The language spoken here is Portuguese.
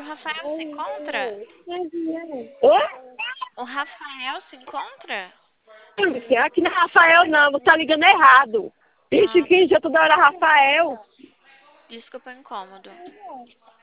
Rafael se encontra? Oi? O Rafael se encontra? Aqui não é Rafael, não. Você tá ligando errado. Ixi, Ah, quem já toda hora é Rafael. desculpa o incômodo.